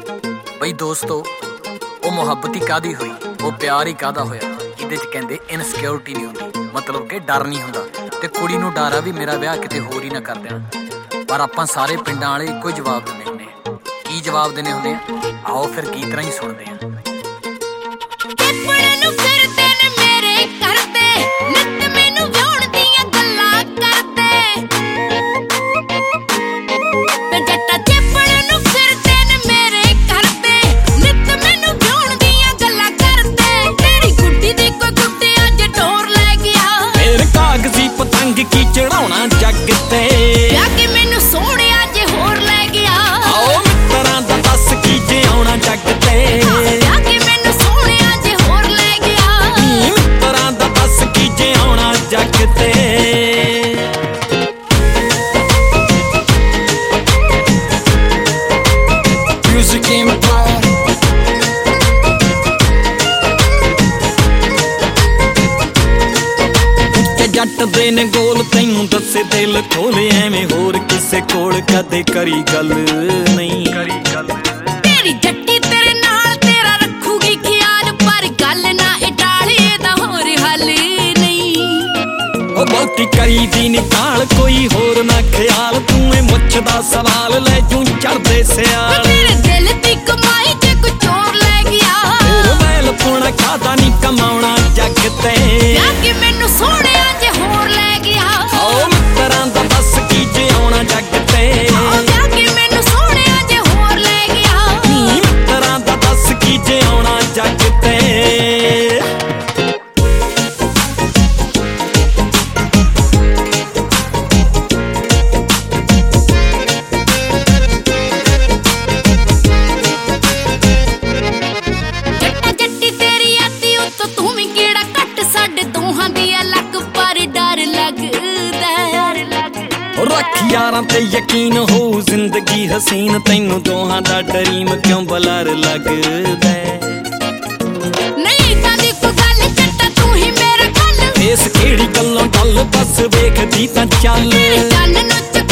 ਬਈ ਦੋਸਤੋ ਉਹ ਮੁਹੱਬਤ ਹੀ ਕਾਹਦੀ ਹੋਈ, ਉਹ ਪਿਆਰ ਹੀ ਕਾਹਦਾ ਹੋਇਆ ਜਿਹਦੇ ਚ ਕਹਿੰਦੇ ਇਨਸਿਕਿਉਰਿਟੀ ਨਹੀਂ ਹੁੰਦੀ, ਮਤਲਬ ਕਿ ਡਰ ਨਹੀਂ ਹੁੰਦਾ। ਤੇ ਕੁੜੀ ਨੂੰ ਡਰ ਆ ਵੀ ਮੇਰਾ ਵਿਆਹ ਕਿਤੇ ਹੋਰ ਹੀ ਨਾ ਕਰ ਦੇਣ। ਪਰ ਆਪਾਂ ਸਾਰੇ ਪਿੰਡਾਂ ਵਾਲੇ ਇੱਕੋ ਹੀ ਜਵਾਬ ਦਿੰਦੇ ਹੁੰਦੇ ਆ। ਕੀ ਜਵਾਬ ਦਿੰਦੇ ਹੁੰਦੇ ਆ, ਆਓ ਫਿਰ ਗੀਤ ਰਾਹੀਂ ਸੁਣਦੇ ਆ। ਕੀ ਚੜਾਉਣਾ ਜੱਗ ਤੇ ਵਿਆਹ ਕੇ ਮੈਨੂੰ ਸੋਹਣਿਆ ਜੇ ਹੋਰ ਲੈ ਗਿਆ। ਆਓ ਮਿੱਤਰਾਂ ਦਾ ਦੱਸ ਕੀ ਜੇ ਆਉਣਾ ਜੱਗ ਤੇ ਵਿਆਹ ਕੇ ਮੈਨੂੰ ਸੋਹਣਿਆ ਜੇ ਹੋਰ ਲੈ ਗਿਆ। ਮਿੱਤਰਾਂ ਦਾ ਦੱਸ ਕੀ ਜੇ ਆਉਣਾ ਜੱਗ ਤੇ Music Empire ਜੱਟ ਦੇ ਨੇ ਗੋਲ ਤੈਨੂੰ ਦੱਸੇ ਦਿਲ ਖੋਲੇ ਐਵੇਂ ਹੋਰ ਕਿਸੇ ਕੋਲ ਕਦੇ ਕਰੀ ਗੱਲ ਨਹੀਂ। ਤੇਰੀ ਜੱਟੀ ਤੇਰੇ ਨਾਲ ਤੇਰਾ ਰੱਖੂਗੀ ਖਿਆਲ, ਪਰ ਗੱਲ ਨਾ ਇਹ ਟਾਲੇ ਦਾ ਹੋਰ ਹੱਲ ਨਹੀਂ। ਉਹ ਬਹੁਤੀ ਕਰੀ ਦੀ ਨਿਕਾਲ ਕੋਈ ਹੋਰ ਨਾ ਖਿਆਲ, ਤੂੰ ਇਹ ਮੁੱਛ ਦਾ ਸਵਾਲ ਲੈ ਜੂ ਚੜਦੇ ਸਿਆਲ। ਤੇਰੇ ਦਿਲ ਦੀ ਕਮਾਈ ਜੇ ਕੋਈ ਚੋਰ ਲੈ ਗਿਆ। ਤੇਰੇ ਮੈਲ ਪੁਣਾ ਖਾਦਾ ਨਹੀਂ ਕਮਾਉਣਾ ਜੱਗ ਤੇ ਵਿਆਹ ਕੇ ਮੈਨੂੰ ਸੋਹਣਿਆ ਜੇ ਹੋਰ ਲੈ ਗਿਆ। ਆਓ ਮਿੱਤਰਾਂ ਦਾ ਦੱਸ ਕੀ ਜੇ ਆਉਣਾ ਜੱਗ ਤੇ ਵਿਆਹ ਕੇ ਮੈਨੂੰ ਸੋਹਣਿਆ ਜੇ ਹੋਰ ਲੈ ਗਿਆ। ਮਿੱਤਰਾਂ ਦਾ ਦੱਸ ਕੀ ਜੇ ਆਉਣਾ ਜੱਗ ਤੇ ਰੱਖ ਯਾਰਾਂ ਤੇ ਯਕੀਨ ਹੋ ਜ਼ਿੰਦਗੀ ਹਸੀਨ, ਤੈਨੂੰ ਦੋਹਾਂ ਦਾ ਡਰੀਮ ਕਿਉਂ ਬਲਰ ਲੱਗਦਾ। ਨਹੀਂ ਤਾਂ ਦੀ ਕੋਈ ਗੱਲ ਚੱਟਾ ਤੂੰ ਹੀ ਮੇਰਾ ਗੱਲ। ਇਸ ਕਿਹੜੀ ਗੱਲੋਂ ਗੱਲ ਬਸ ਵੇਖਦੀ ਤਾਂ ਚੱਲ। ਚੱਲ ਨੂੰ